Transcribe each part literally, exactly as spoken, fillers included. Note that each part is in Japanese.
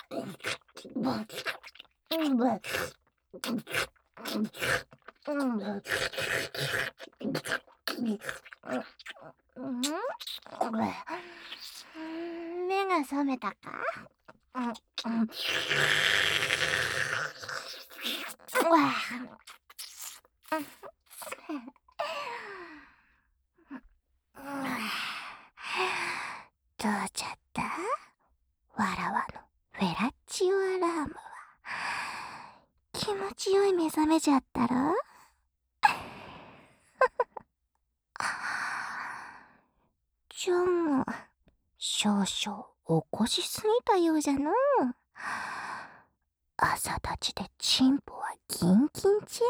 目が覚めたか？どうちゃった？わらわのフェラチオアラームは気持ちよい目覚めじゃったろ？じゃが少々起こしすぎたようじゃのう。朝立ちでチンポはギンギンじ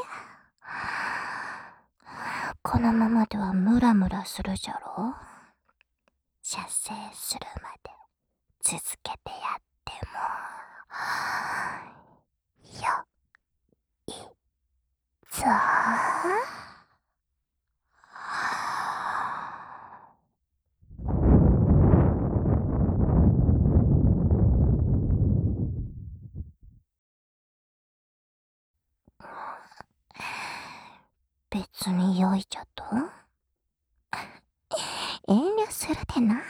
ゃ。このままではムラムラするじゃろ。射精するまで続けてやってもよいぞ。別に良いじゃと？遠慮するでない。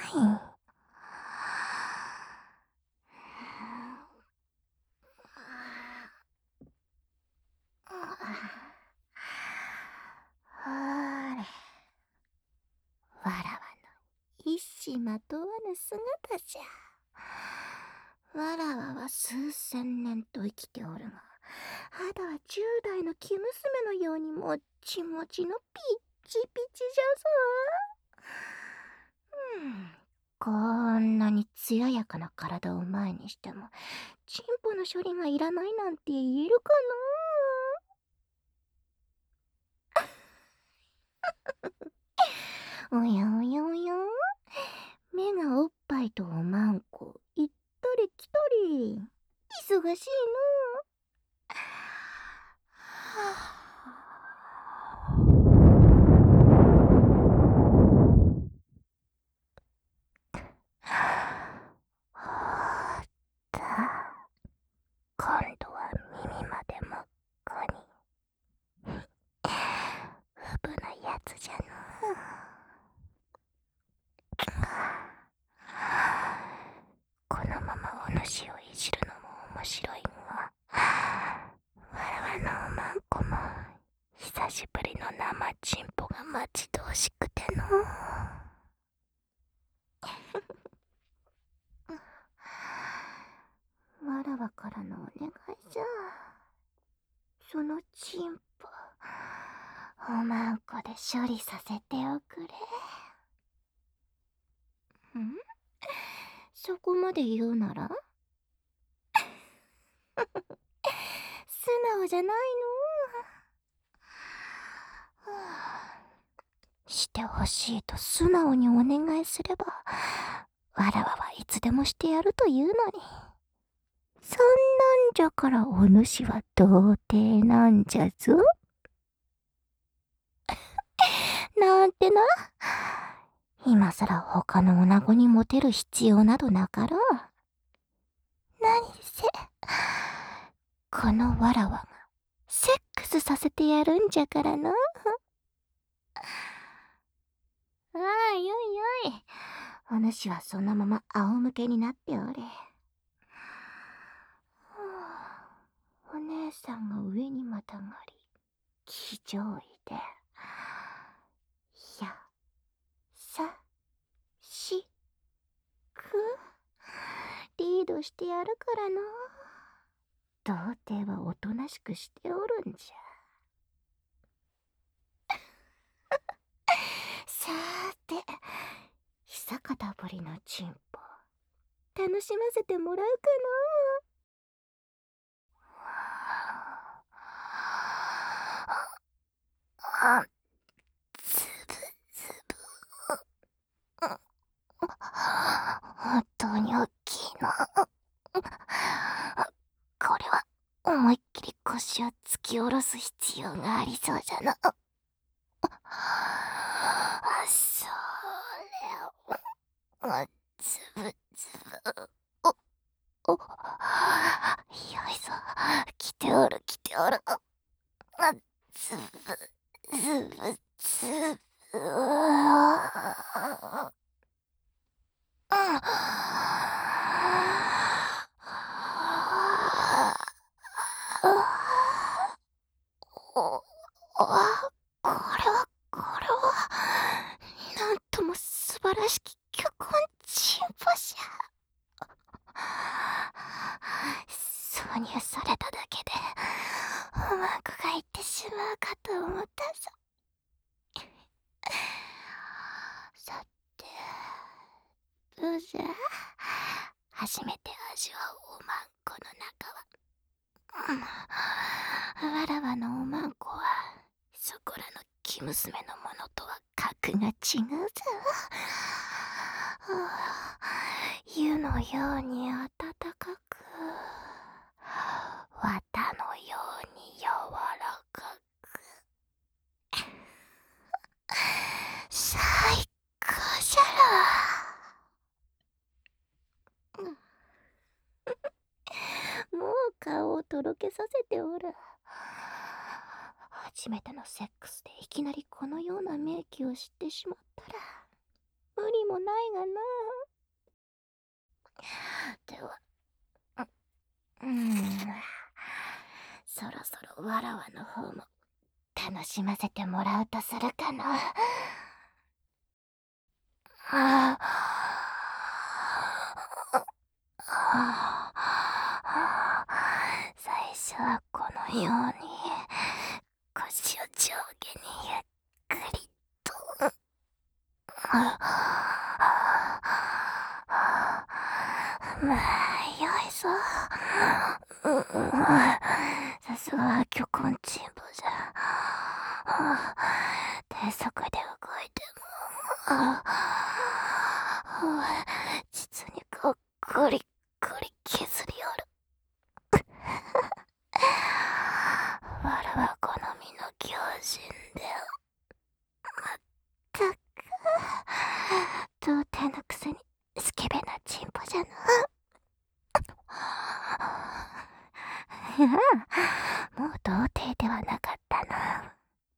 ほれ、わらわの一糸まとわぬ姿じゃ。わらわは数千年と生きておるが、肌は十代の生娘のようにもっちもちのピッチピチじゃぞ。うん、こんなに艶やかな体を前にしても、チンポの処理がいらないなんて言えるかな？おやおやおや、目がおっぱいとおまんこ行ったり来たり、忙しいの。はった今度は耳まで真っ赤に。うぶなやつじゃの。このままお主をいじるのも面白いが、わらわのおまんこも久しぶりの生チンポが待ち遠しくての。わらわからのお願いじゃ。そのチンポ、おまんこで処理させておくれ。ん？そこまで言うなら素直じゃないの。してほしいと素直にお願いすれば、わらわはいつでもしてやるというのに。そんなんじゃからお主は童貞なんじゃぞ。なんてな。今さら他の女子にモテる必要などなかろう。何せ、このわらわがセックスさせてやるんじゃからな。ああ、よいよい。お主はそのまま仰向けになっておれ。お姉さんが上にまたがり、騎乗位で、や、さ、し、く、リードしてやるからな。童貞はおとなしくしておるんじゃ。さーて、久方ぶりのチンポ、楽しませてもらうかな。あ、つぶつぶ。本当に大きいな。これは思いっきり腰を突き下ろす必要がありそうじゃな。それをつぶつぶ。おおそ、来ておる来ておる。あ、つぶ、つぶ、つぶ。うわうん。おあ、これはこれは、なんとも素晴らしき巨根チンポじゃ。挿入されただけでうまくがいってしまうかと思ったぞ。さて、どうじゃ、初めて味わうおまんこの中は、うん、わらわのおまんこはそこらの生娘のものとは格が違うぞ。湯のように温かく、綿のように柔らかく、最高じゃろ。もう顔をとろけさせておる。初めてのセックスでいきなりこのような名器を知ってしまったら無理もないがな。では、う、うん、そろそろわらわの方も楽しませてもらうとするかな。ああ、最初はこのように腰を上下にゆっくりと。まあよいぞ。さすがは巨根チンポじゃ。低速で動いても実にこっくりくり削りおる。わらは好みの狂人でまったく童貞のくせにスケベなチンポじゃな。もう童貞ではなかったな。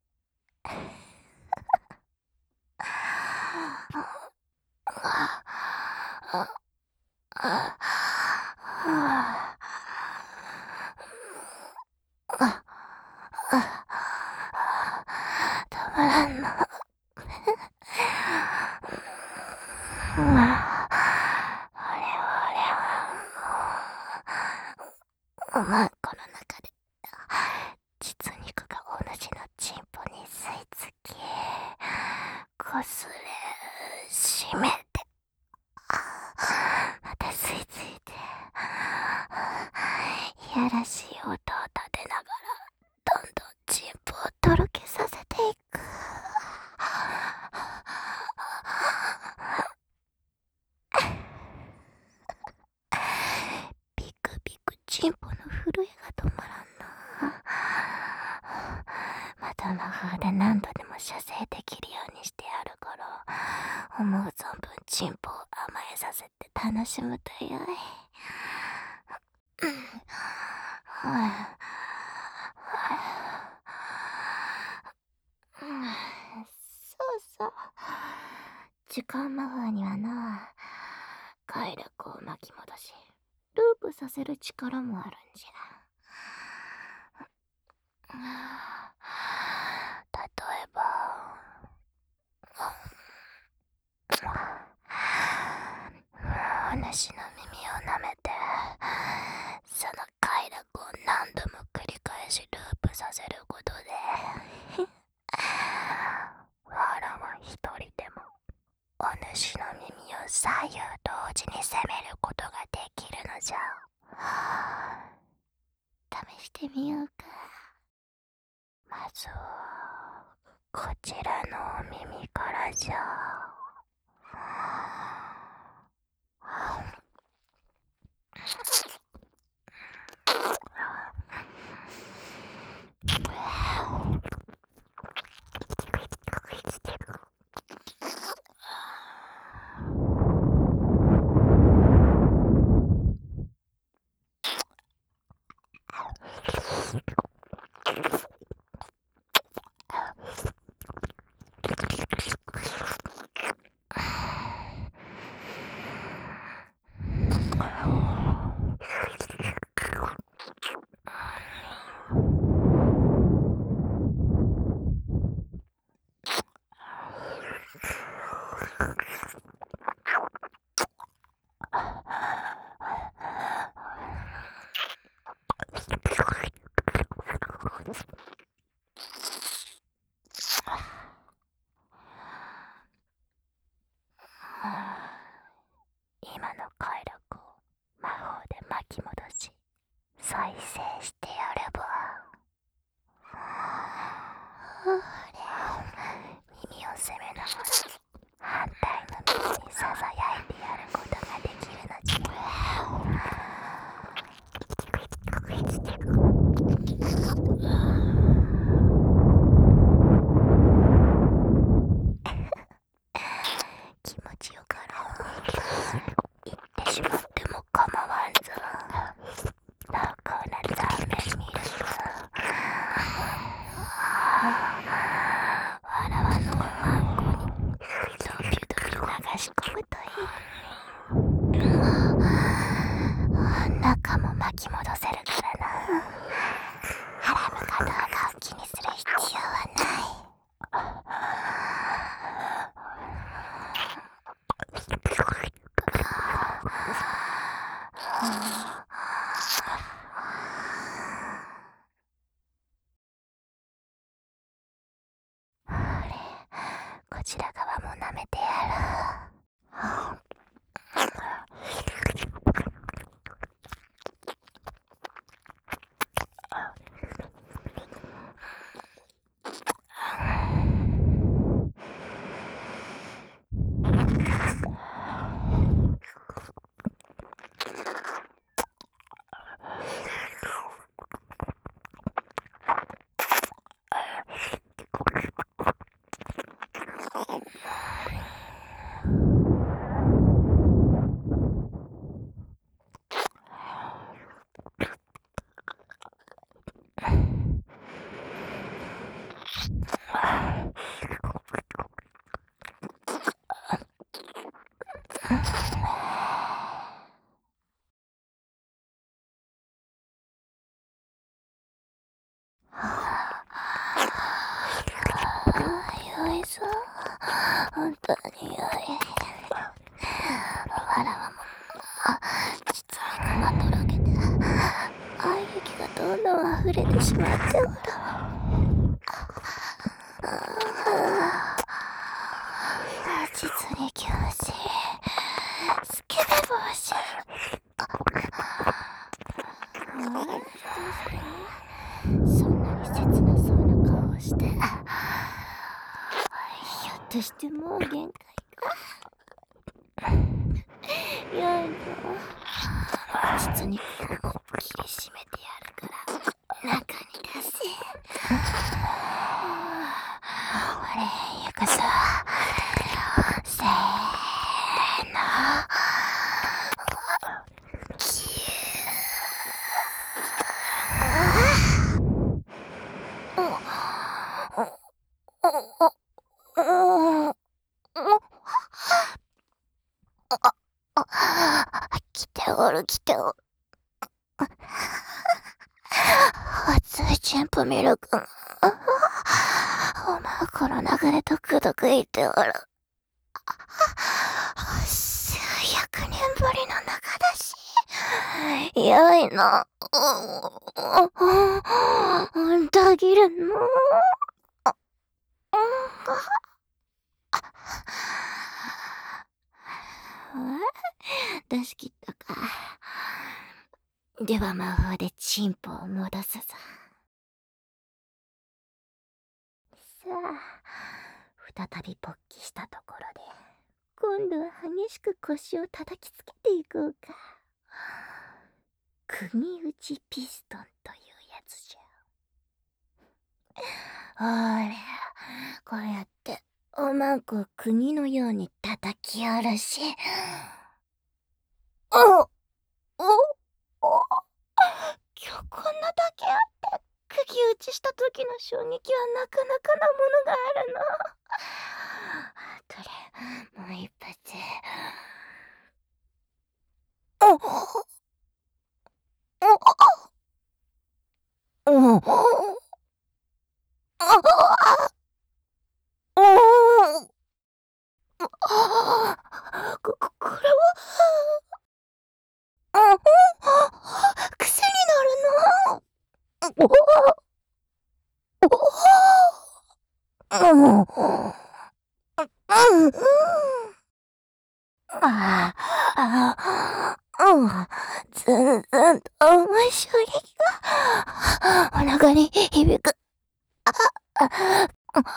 たまらんな。おまんこの中で実肉がお主のチンポに吸い付きこすれ締めてまた吸い付いていやらしい音を立てながらどんどんチンポをとろけさせていく。ビクビクチンポの震えが止まらんな。窓の方で何度でも射精できるようにしてやるから思う存分チンポを甘えさせて楽しむとよい。そうそう、時間魔法にはな快楽を巻き戻しループさせる力もあるんじゃ。例えばお主の耳を舐めてその快楽を何度も繰り返しループさせることでわらは一人でもお主の耳を左右同時に攻めることができるのじゃ。試してみようか。まずはこちらのお耳からじゃ。 再生してやれば。耳を責めながら反対の耳にささやいてやることができるのじゃ。気持ちよから言ってしまっても構わんぞ。濃厚な残念ミルク。わらわのマンゴにドビュドビュ流し込むといい。中も巻き戻せるからな。ハラムかどうかを気にする必要はない。こちら側も舐めてやる。よいぞ、本当によい。わらわも実にかまとろけて愛液がどんどん溢れてしまっておる。実に気持ちいいスケベ帽子。そんなに切なそうな顔をして、ひょっとしてもう限界か。やいぞ、実にこう思いっきり締めてやるから中に出せ。俺行くぞ。せーの。来ておる来ておる。熱いチンポミルク。おまんこの中でドクドクいっておる。数百年ぶりの中だし、よいな。たぎるの。出し切ったか。では魔法でチンポを戻すぞ。さあ、再び勃起したところで今度は激しく腰を叩きつけていこうか。釘打ちピストンというやつじゃ。ほれ、こうやっておまんこを釘のように叩き下ろし、おおお今日こんなだけあって釘打ちした時の衝撃はなかなかなものがあるの。これもう一発。おおおおこ、こ、これは癖になるの。おおおああ、うん、全然うんと衝撃がお腹に響く。あ、あ、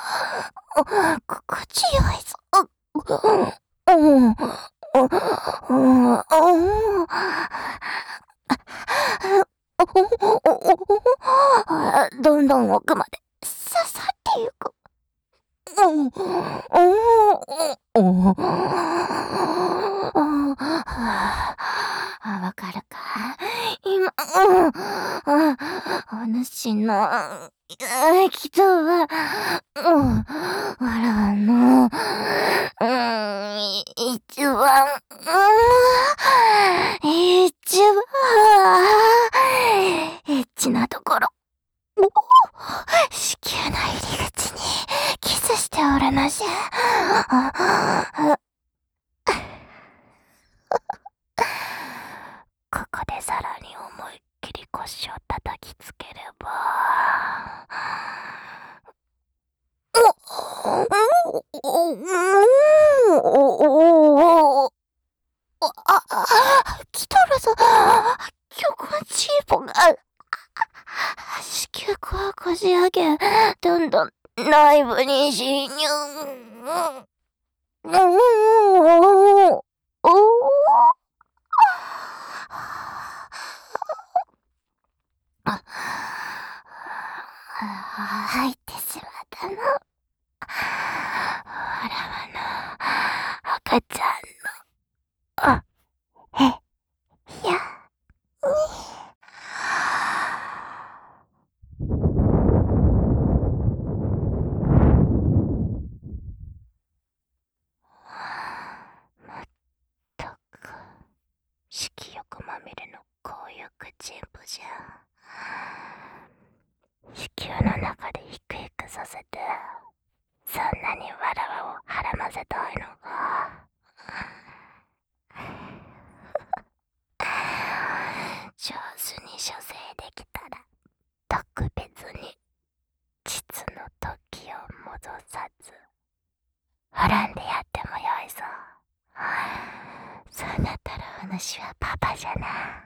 心地よいぞ。うん、うん、うん、どんどん奥まで刺さってゆく。うん、うん、うん、わかるか今、うん、お主の、気とは、うん、わらの、うん、一番、うん、一番、エッチなところ。子宮の入り口にキスしておるのじゃ。ここでさらに思いっきり腰を叩きつければ。あ、あ、来とるぞ。今日こちいぽが。子宮口をこじ上げ、どんどん内部に侵入。うん、おあ、入ってしまったの。わらわの赤ちゃんの、あ、え、や、まったく、色欲まみれの強欲人婦じゃ。子宮の中でヒクヒクさせて、そんなにわらわをはらませたいのか。上手に処世できたら特別に膣の時を戻さず滅んでやってもよいぞ。そうなったらお主はパパじゃな。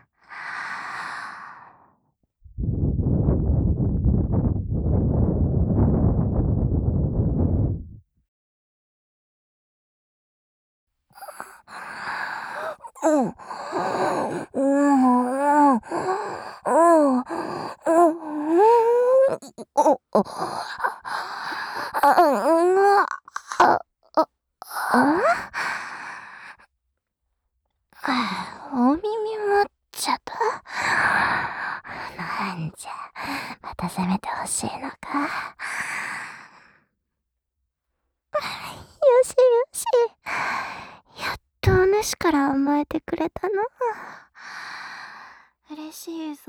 うん。うん。うん。うん。お耳持っちゃった。なんじゃ、また責めてほしいのか。よしよし。やっとお主から甘えてくれたの。嬉しいぞ。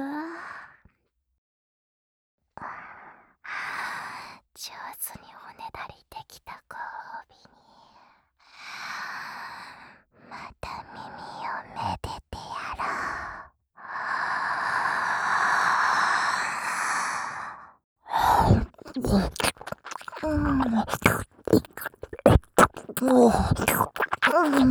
上手におねだりできたご褒美に、また耳をめでてやろう。うん。うん。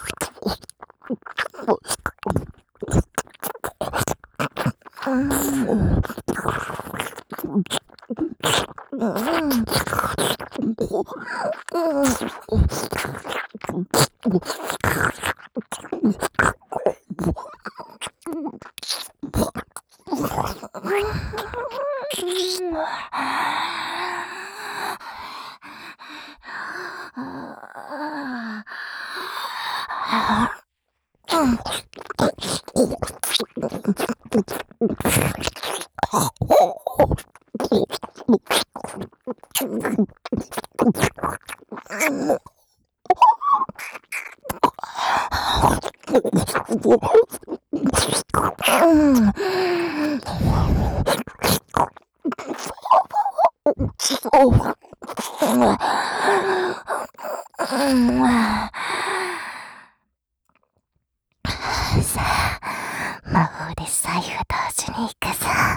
さあ、魔法で左右同時に行くさ。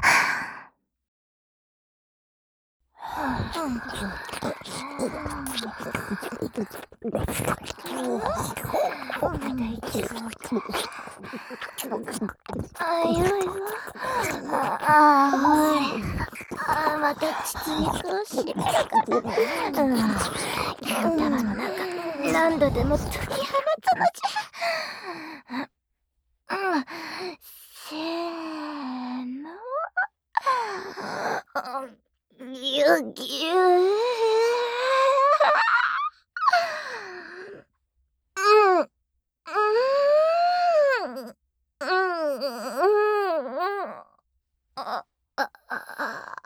あよいぞ。ああ、ほれ。ああ、また膣肉をしめるから。うん。金玉の中、何度でも解き放つのじゃ。うん。せーの。ぎゅぎゅー。うん。うーん。うん。あ、あ、あ。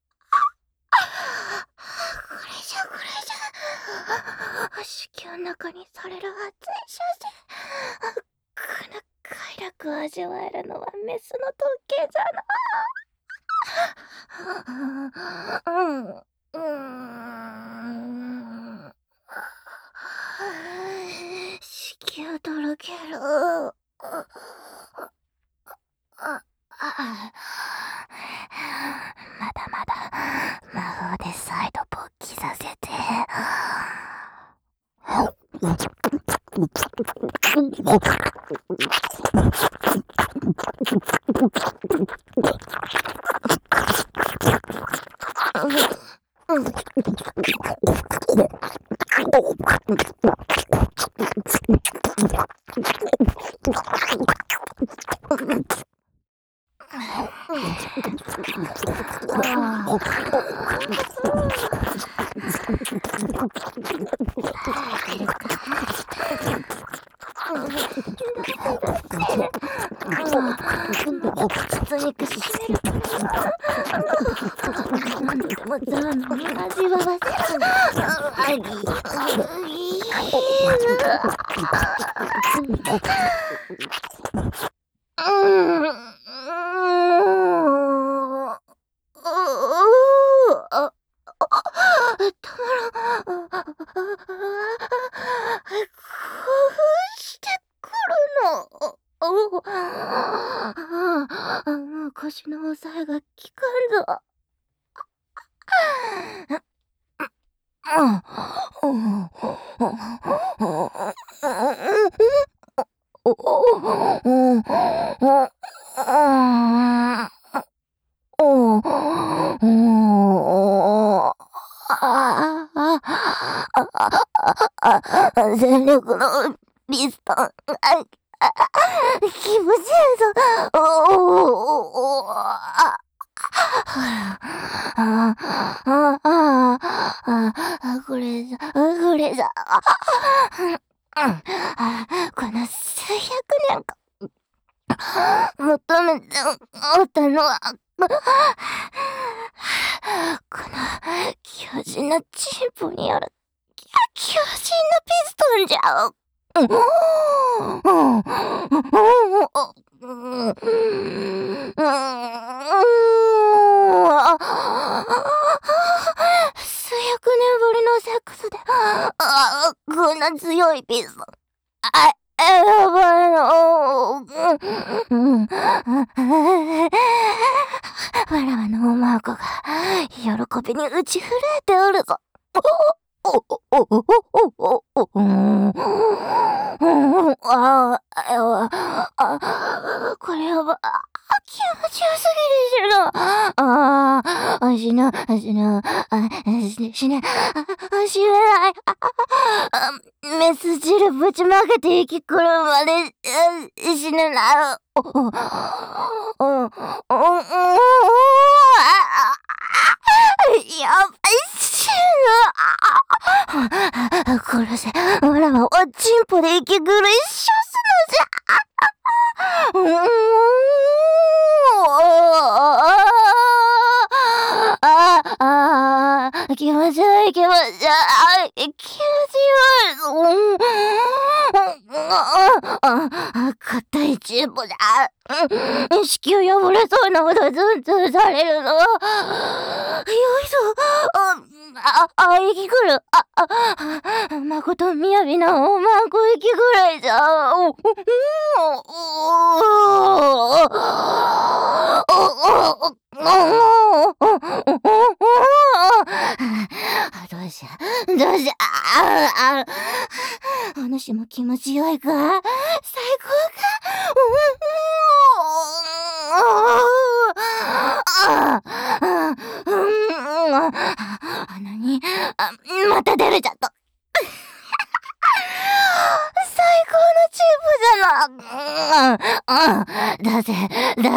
これじゃこれじゃ。子宮の中にされる熱い射精。この快楽を味わえるのはメスの特権じゃな。うん。うーん。子宮とろける。あ、あ、まだまだ魔法で再度勃起させて。膣肉しめるから何度でもザーの味わわせる。あぎあぎたまらん。興奮してくるの。おああ、もう腰の押さえが効かんぞ。全力のピストン。気持ちいいぞ。おおおああああああこれじゃこれじゃこの数百年間求めておったのはこの強靭なチンポによる強靭なピストンじゃ。数百年ぶりのセックスでこんな強いピストンあやばいの。わらわのおまこが喜びに打ち震えておるぞ。おおおおおおおああこれは気持ちよすぎるしな。ああしなしなししなしめないメス汁ぶちまけて息くるまで死ぬな。おおおおおやばい死ぬ。殺せ。わらわおちんぽで息苦ししょすのじゃ。うーんあああ気持ち悪い気持ち悪い気持ち悪い。硬いチンポじゃ。子宮破れそうなほどズンズンされるぞ。よいぞ。あ、あ、息くる。あ、あ、まことみやびなおまんこ息ぐらいじゃ。お、お、お、どうしゃ、どうしゃ、あ、お主も気持ちよいか？最高か？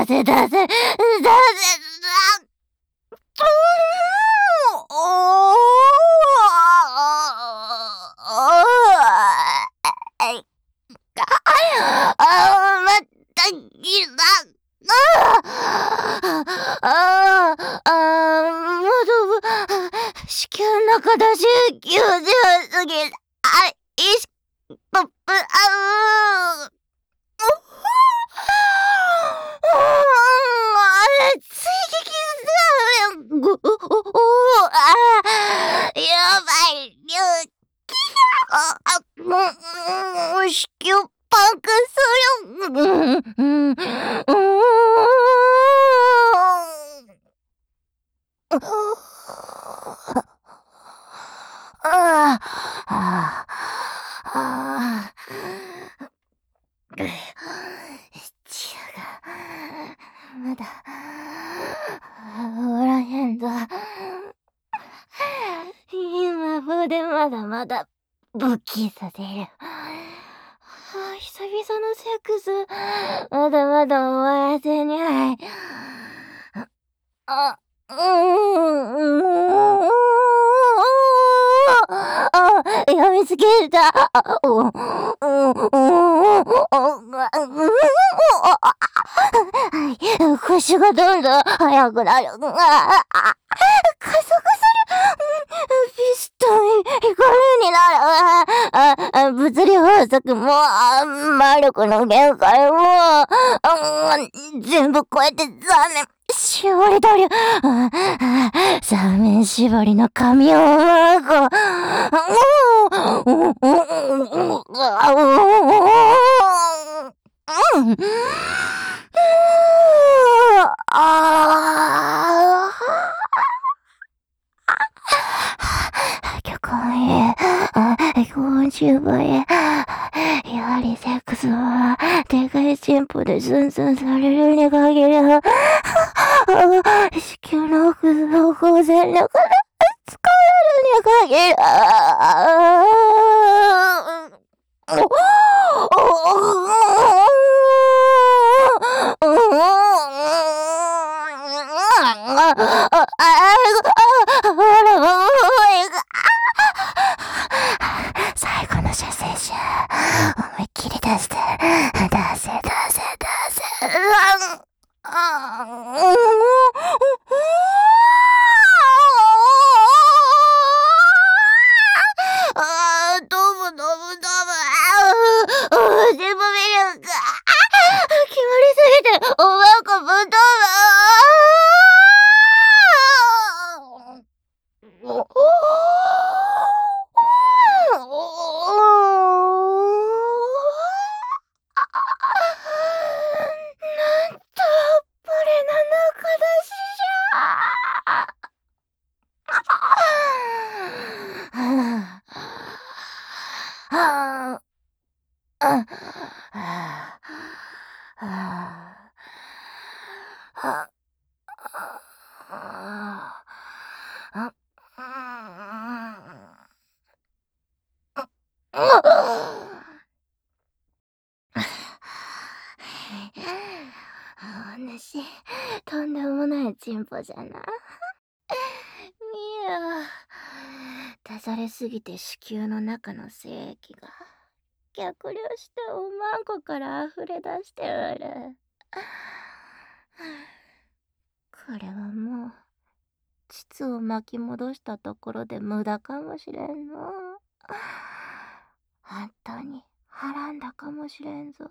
せ出せ、出せ、出せ、おーああ、またぎだ。ああ、ああ、もう、子宮の中だし、きゅうじゅう過ぎ、あ、いし、ぽっぷ、あう。追撃だよ。ご、お、お、あ、やばい、りゅうき、あ、あ、もう、子宮パンクする。うん、うん、うんああ、ああ、血が、まだ、おらへんぞ。今風でまだまだ、勃起させる。あ、久々のセックス、まだまだ終わらせにゃい。あ、うーん、あ、やみつけた。あ、お、うん、うん、はい、腰がどんどん速くなる。あ、加速する。ピストン、光になる。あ、あ、物理法則も、あ、魔力の限界も、うん、全部超えて残念。絞り取る。三面絞りの髪をうまく。旅行へ、今週もへ、やはりセックスは、でかい進歩でツンツンされるに限る。子宮の奥の光線力で使えるに限る。最後の射精手、思いっきり出して、出せ、出せ、出せ。あー、ドブドブドブ、あー、全部見るか。決まりすぎて、おばあかぶっ飛ぶ。なんと、これなのかだしじゃ。はあ、はあ、はあ、はあ、お主、とんでもない進歩じゃな。みや、出されすぎて子宮の中の精液が逆流しておまんこから溢れ出しておる。これはもう、膣を巻き戻したところで無駄かもしれんの。本当にはらんだかもしれんぞ。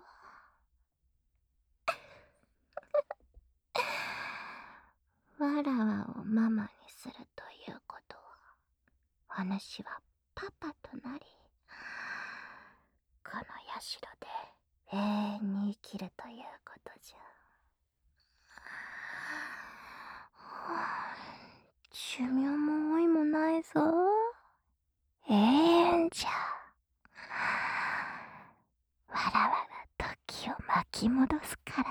わらわをママにするということは、お主はパパとなり、この社で永遠に生きるということじゃ。寿命も老いもないぞ。永遠じゃ。わらわが時を巻き戻すから